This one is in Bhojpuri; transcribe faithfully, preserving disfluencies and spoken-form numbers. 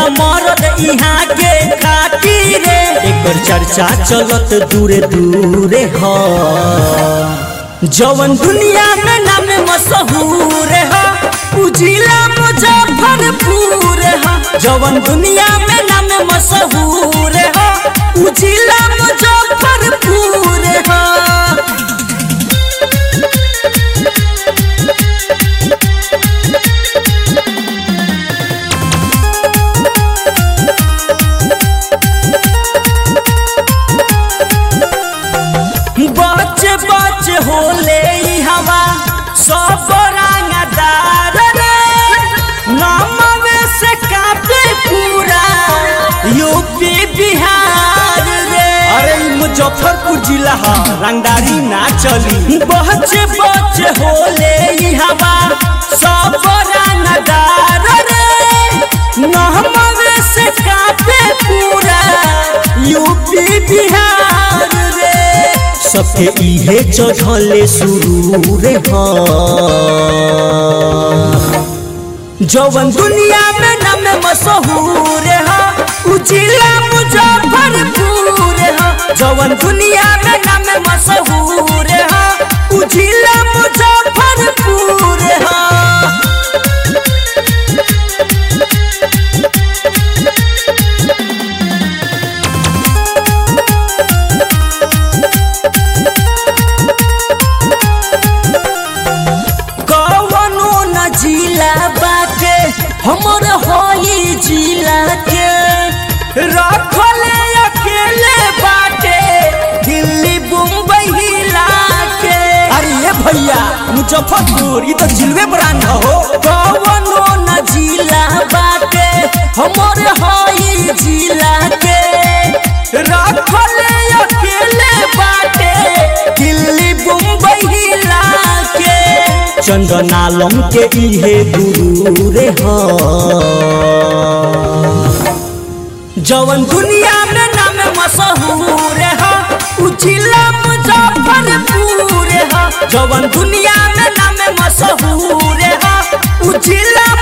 मरद यहाँ के खाटी रे। एकर चर्चा चलत दूरे दूरे ह, जवन दुनिया में नाम मशहूर है उ जिला मुजफ्फरपुर है। जवन दुनिया में नाम मशहूर है उ जिला मुजफ्फरपुर है। बच्चे बच्चे होले हवा सब रंगदार रे। नामवे से कापे पूरा यूपी बिहार रे। अरे मुजफ्फरपुर जिला हा रंगदारी ना चली। बच्चे बच्चे होले हवा सब रंगदार रे। नामवे से कापे पूरा यूपी बिहार रे। सबके इहे चढ़ले सुरूर ह, जवन दुनिया में नाम मशहूर है उ जिला मुजफ्फरपुर है। जवन दुनिया में नाम मशहूर है उ जिला मुजफ्फरपुर है। जिला बाटे हमर होई जिला के रखले अकेले बाटे दिल्ली मुंबई हिला के। अरे ये भैया मुजफ्फरपुर ये तो जिलवे ब्रांड हो। कवनो न जिला बाटे हमर होई जिला के रखले अकेले बाटे दिल्ली मुंबई हिला के। चंदन आलम के इहे गुरु रे ह, जवन दुनिया में नाम मशहूर है उ जिला मुजफ्फरपुर है। जवन दुनिया में नाम मशहूर है उ जिला